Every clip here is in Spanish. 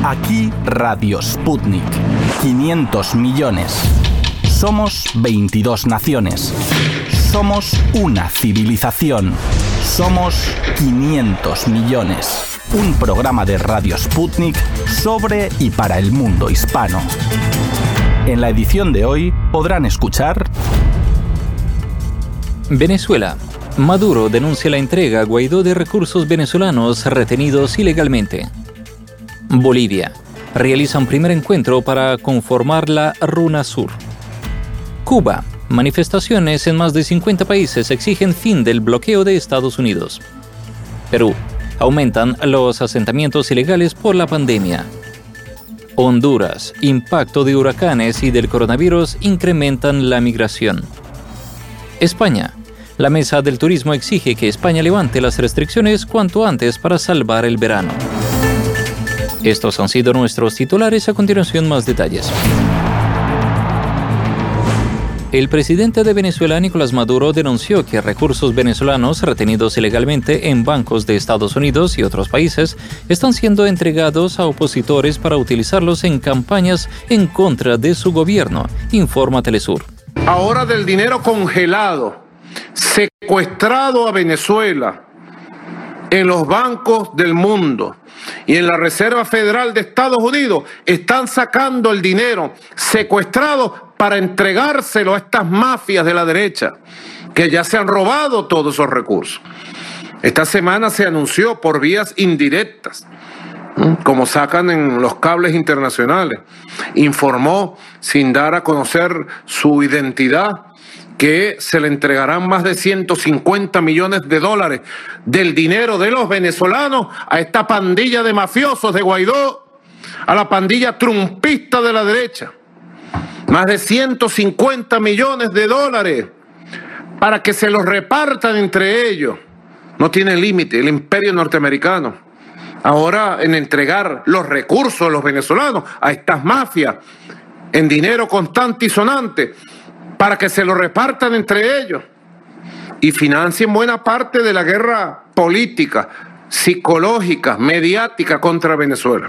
Aquí Radio Sputnik. 500 millones. Somos 22 naciones. Somos una civilización. Somos 500 millones. Un programa de Radio Sputnik sobre y para el mundo hispano. En la edición de hoy podrán escuchar... Venezuela. Maduro denuncia la entrega a Guaidó de recursos venezolanos retenidos ilegalmente. Bolivia. Realiza un primer encuentro para conformar la RUNASUR. Cuba. Manifestaciones en más de 50 países exigen fin del bloqueo de Estados Unidos. Perú. Aumentan los asentamientos ilegales por la pandemia. Honduras. Impacto de huracanes y del coronavirus incrementan la migración. España. La Mesa del Turismo exige que España levante las restricciones cuanto antes para salvar el verano. Estos han sido nuestros titulares. A continuación, más detalles. El presidente de Venezuela, Nicolás Maduro, denunció que recursos venezolanos retenidos ilegalmente en bancos de Estados Unidos y otros países están siendo entregados a opositores para utilizarlos en campañas en contra de su gobierno, informa Telesur. Ahora del dinero congelado, secuestrado a Venezuela en los bancos del mundo y en la Reserva Federal de Estados Unidos, están sacando el dinero secuestrado para entregárselo a estas mafias de la derecha que ya se han robado todos esos recursos. Esta semana se anunció por vías indirectas, como sacan en los cables internacionales, informó sin dar a conocer su identidad que se le entregarán más de 150 millones de dólares del dinero de los venezolanos a esta pandilla de mafiosos de Guaidó, a la pandilla trumpista de la derecha. Más de 150 millones de dólares para que se los repartan entre ellos. No tiene límite el imperio norteamericano. Ahora en entregar los recursos de los venezolanos a estas mafias en dinero constante y sonante para que se lo repartan entre ellos y financien buena parte de la guerra política, psicológica, mediática contra Venezuela.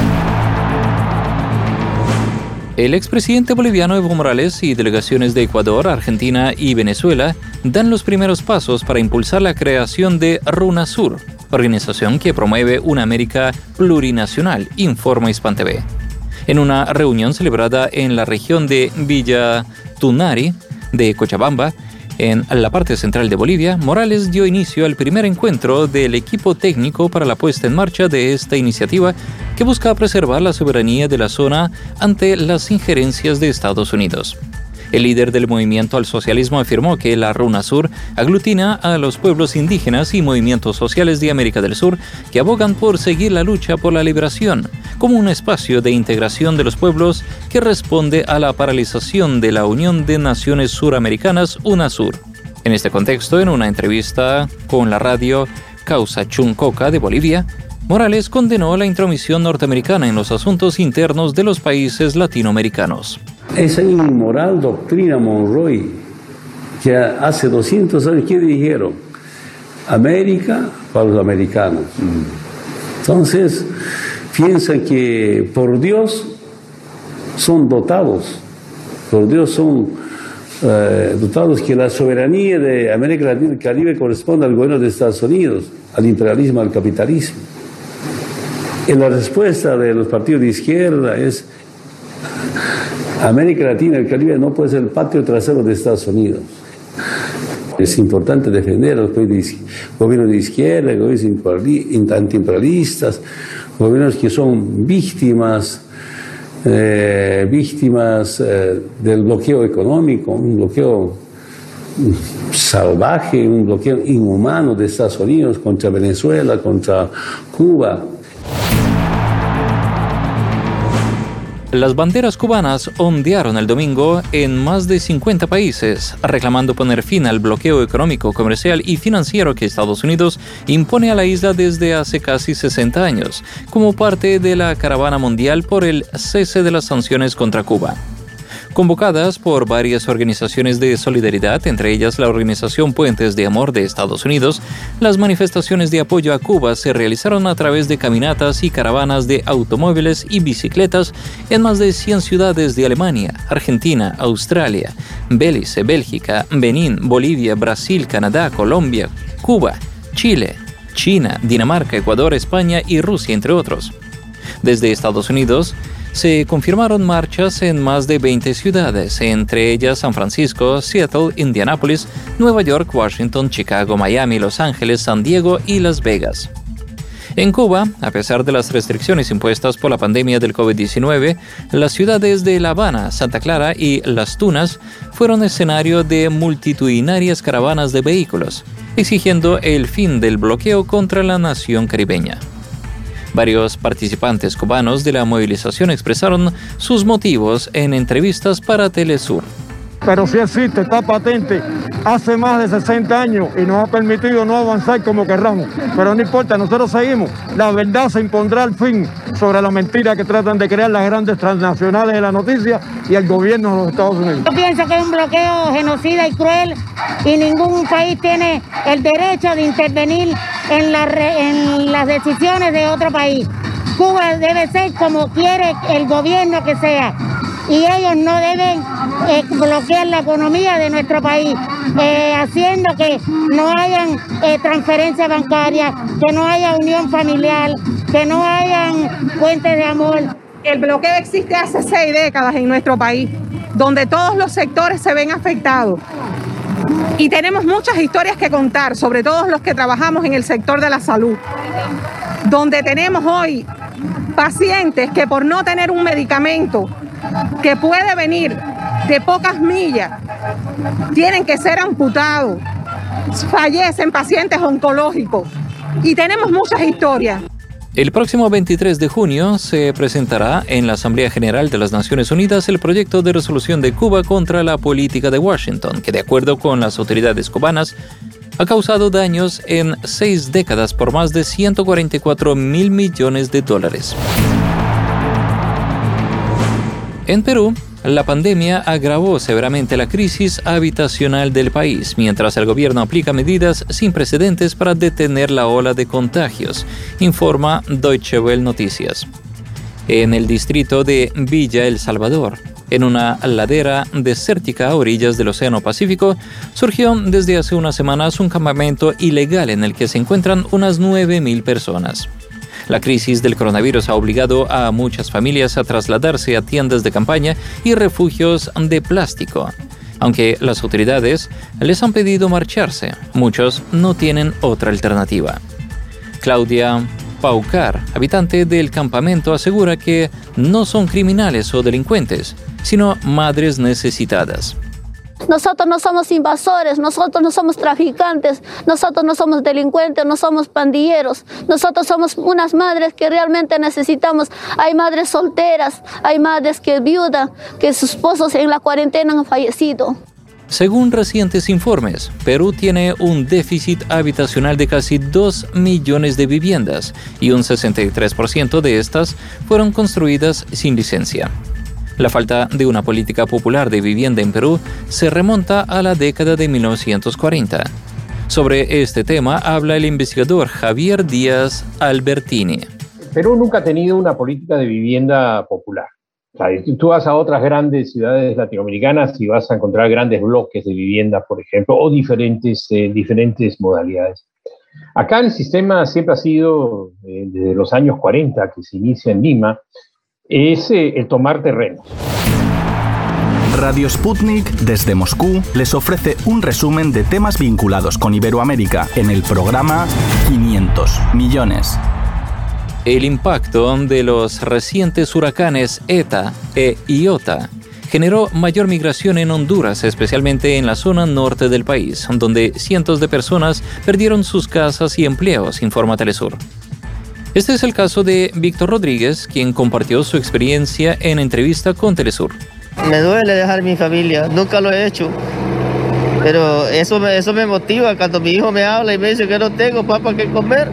El expresidente boliviano Evo Morales y delegaciones de Ecuador, Argentina y Venezuela dan los primeros pasos para impulsar la creación de RUNASUR, organización que promueve una América plurinacional, informa Hispan TV. En una reunión celebrada en la región de Villa Tunari de Cochabamba, en la parte central de Bolivia, Morales dio inicio al primer encuentro del equipo técnico para la puesta en marcha de esta iniciativa que busca preservar la soberanía de la zona ante las injerencias de Estados Unidos. El líder del movimiento al socialismo afirmó que la RUNASUR aglutina a los pueblos indígenas y movimientos sociales de América del Sur que abogan por seguir la lucha por la liberación, como un espacio de integración de los pueblos que responde a la paralización de la Unión de Naciones Suramericanas, UNASUR. En este contexto, en una entrevista con la radio Causa Chuncoca de Bolivia, Morales condenó la intromisión norteamericana en los asuntos internos de los países latinoamericanos. Esa inmoral doctrina Monroe, que hace 200 años, ¿qué dijeron? América para los americanos. Entonces, piensan que por Dios son dotados, por Dios son dotados, que la soberanía de América Latina y el Caribe corresponde al gobierno de Estados Unidos, al imperialismo, al capitalismo. Y la respuesta de los partidos de izquierda es: América Latina y el Caribe no puede ser el patio trasero de Estados Unidos. Es importante defender a los gobiernos de izquierda, gobiernos antiimperialistas, gobiernos que son víctimas del bloqueo económico, un bloqueo salvaje, un bloqueo inhumano de Estados Unidos contra Venezuela, contra Cuba. Las banderas cubanas ondearon el domingo en más de 50 países, reclamando poner fin al bloqueo económico, comercial y financiero que Estados Unidos impone a la isla desde hace casi 60 años, como parte de la caravana mundial por el cese de las sanciones contra Cuba. Convocadas por varias organizaciones de solidaridad, entre ellas la organización Puentes de Amor de Estados Unidos, las manifestaciones de apoyo a Cuba se realizaron a través de caminatas y caravanas de automóviles y bicicletas en más de 100 ciudades de Alemania, Argentina, Australia, Belice, Bélgica, Benín, Bolivia, Brasil, Canadá, Colombia, Cuba, Chile, China, Dinamarca, Ecuador, España y Rusia, entre otros. Desde Estados Unidos, se confirmaron marchas en más de 20 ciudades, entre ellas San Francisco, Seattle, Indianápolis, Nueva York, Washington, Chicago, Miami, Los Ángeles, San Diego y Las Vegas. En Cuba, a pesar de las restricciones impuestas por la pandemia del COVID-19, las ciudades de La Habana, Santa Clara y Las Tunas fueron escenario de multitudinarias caravanas de vehículos, exigiendo el fin del bloqueo contra la nación caribeña. Varios participantes cubanos de la movilización expresaron sus motivos en entrevistas para Telesur. Pero sí existe, está patente, hace más de 60 años y nos ha permitido no avanzar como querramos. Pero no importa, nosotros seguimos. La verdad se impondrá al fin sobre la mentira que tratan de crear las grandes transnacionales de la noticia y el gobierno de los Estados Unidos. Yo pienso que es un bloqueo genocida y cruel y ningún país tiene el derecho de intervenir en las decisiones de otro país. Cuba debe ser como quiere el gobierno que sea. Y ellos no deben bloquear la economía de nuestro país, haciendo que no hayan transferencias bancarias, que no haya unión familiar, que no hayan puentes de amor. El bloqueo existe hace 6 décadas en nuestro país, donde todos los sectores se ven afectados. Y tenemos muchas historias que contar, sobre todo los que trabajamos en el sector de la salud, donde tenemos hoy pacientes que por no tener un medicamento que puede venir de pocas millas, tienen que ser amputados, fallecen pacientes oncológicos y tenemos muchas historias. El próximo 23 de junio se presentará en la Asamblea General de las Naciones Unidas el proyecto de resolución de Cuba contra la política de Washington, que de acuerdo con las autoridades cubanas ha causado daños en 6 décadas por más de $144 mil millones. En Perú, la pandemia agravó severamente la crisis habitacional del país, mientras el gobierno aplica medidas sin precedentes para detener la ola de contagios, informa Deutsche Welle Noticias. En el distrito de Villa El Salvador, en una ladera desértica a orillas del Océano Pacífico, surgió desde hace unas semanas un campamento ilegal en el que se encuentran unas 9.000 personas. La crisis del coronavirus ha obligado a muchas familias a trasladarse a tiendas de campaña y refugios de plástico. Aunque las autoridades les han pedido marcharse, muchos no tienen otra alternativa. Claudia Paucar, habitante del campamento, asegura que no son criminales o delincuentes, sino madres necesitadas. Nosotros no somos invasores, nosotros no somos traficantes, nosotros no somos delincuentes, no somos pandilleros. Nosotros somos unas madres que realmente necesitamos. Hay madres solteras, hay madres que viudas, que sus esposos en la cuarentena han fallecido. Según recientes informes, Perú tiene un déficit habitacional de casi 2 millones de viviendas y un 63% de estas fueron construidas sin licencia. La falta de una política popular de vivienda en Perú se remonta a la década de 1940. Sobre este tema habla el investigador Javier Díaz Albertini. Perú nunca ha tenido una política de vivienda popular. O sea, tú vas a otras grandes ciudades latinoamericanas y vas a encontrar grandes bloques de vivienda, por ejemplo, o diferentes modalidades. Acá el sistema siempre ha sido, desde los años 40, que se inicia en Lima, es el tomar terrenos. Radio Sputnik desde Moscú les ofrece un resumen de temas vinculados con Iberoamérica en el programa 500 millones. El impacto de los recientes huracanes ETA e Iota generó mayor migración en Honduras, especialmente en la zona norte del país, donde cientos de personas perdieron sus casas y empleos, informa Telesur. Este es el caso de Víctor Rodríguez, quien compartió su experiencia en entrevista con Telesur. Me duele dejar mi familia, nunca lo he hecho, pero eso me motiva cuando mi hijo me habla y me dice que no tengo papá que comer.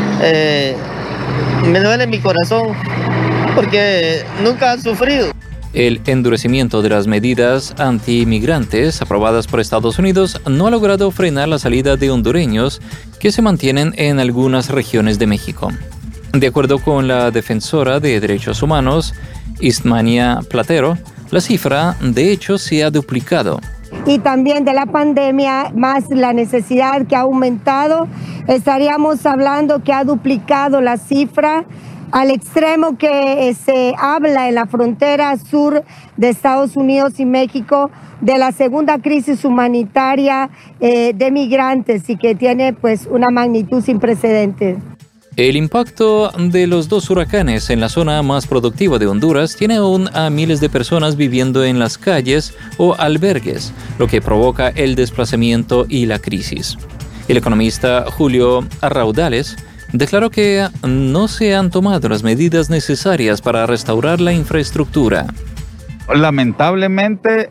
Me duele mi corazón porque nunca han sufrido. El endurecimiento de las medidas anti-inmigrantes aprobadas por Estados Unidos no ha logrado frenar la salida de hondureños que se mantienen en algunas regiones de México. De acuerdo con la defensora de derechos humanos, Istmania Platero, la cifra de hecho se ha duplicado. Y también de la pandemia, más la necesidad que ha aumentado, estaríamos hablando que ha duplicado la cifra al extremo que se habla en la frontera sur de Estados Unidos y México de la segunda crisis humanitaria de migrantes y que tiene pues una magnitud sin precedentes. El impacto de los dos huracanes en la zona más productiva de Honduras tiene aún a miles de personas viviendo en las calles o albergues, lo que provoca el desplazamiento y la crisis. El economista Julio Arraudales declaró que no se han tomado las medidas necesarias para restaurar la infraestructura. Lamentablemente,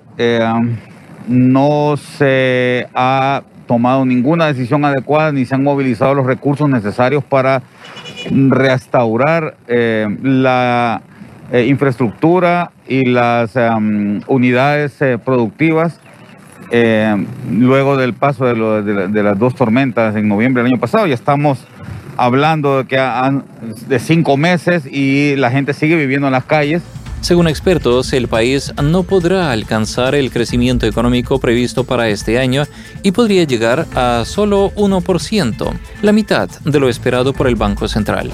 no se ha tomado ninguna decisión adecuada ni se han movilizado los recursos necesarios para restaurar la infraestructura y las unidades productivas luego del paso de las dos tormentas en noviembre del año pasado. Ya estamos hablando de 5 meses y la gente sigue viviendo en las calles. Según expertos, el país no podrá alcanzar el crecimiento económico previsto para este año y podría llegar a solo 1%, la mitad de lo esperado por el Banco Central.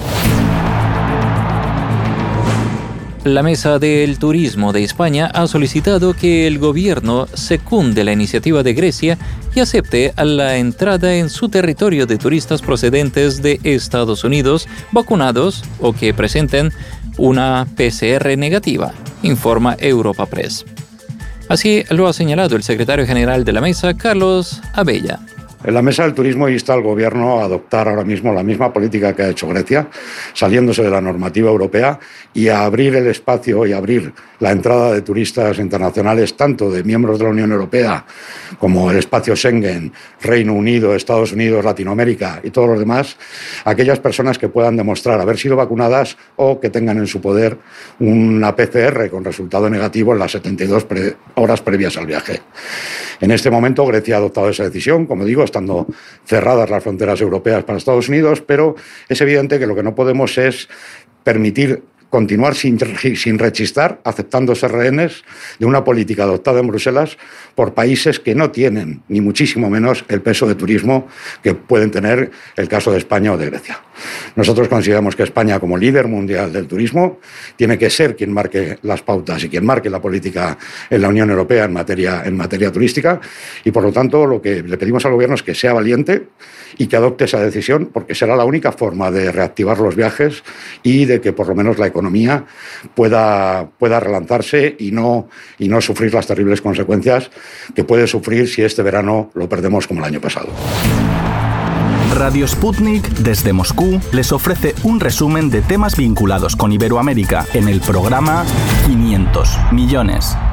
La Mesa del Turismo de España ha solicitado que el gobierno secunde la iniciativa de Grecia y acepte la entrada en su territorio de turistas procedentes de Estados Unidos vacunados o que presenten una PCR negativa, informa Europa Press. Así lo ha señalado el secretario general de la mesa, Carlos Abella. En la Mesa del Turismo insta al Gobierno a adoptar ahora mismo la misma política que ha hecho Grecia, saliéndose de la normativa europea y a abrir el espacio y abrir la entrada de turistas internacionales, tanto de miembros de la Unión Europea como el espacio Schengen, Reino Unido, Estados Unidos, Latinoamérica y todos los demás, a aquellas personas que puedan demostrar haber sido vacunadas o que tengan en su poder una PCR con resultado negativo en las 72 horas previas al viaje. En este momento Grecia ha adoptado esa decisión, como digo, estando cerradas las fronteras europeas para Estados Unidos, pero es evidente que lo que no podemos es permitir continuar sin rechistar, aceptando ser rehenes de una política adoptada en Bruselas por países que no tienen, ni muchísimo menos, el peso de turismo que pueden tener el caso de España o de Grecia. Nosotros consideramos que España, como líder mundial del turismo, tiene que ser quien marque las pautas y quien marque la política en la Unión Europea en materia turística, y por lo tanto lo que le pedimos al Gobierno es que sea valiente y que adopte esa decisión, porque será la única forma de reactivar los viajes y de que por lo menos la economía pueda relanzarse y no sufrir las terribles consecuencias que puede sufrir si este verano lo perdemos como el año pasado. Radio Sputnik desde Moscú les ofrece un resumen de temas vinculados con Iberoamérica en el programa 500 millones.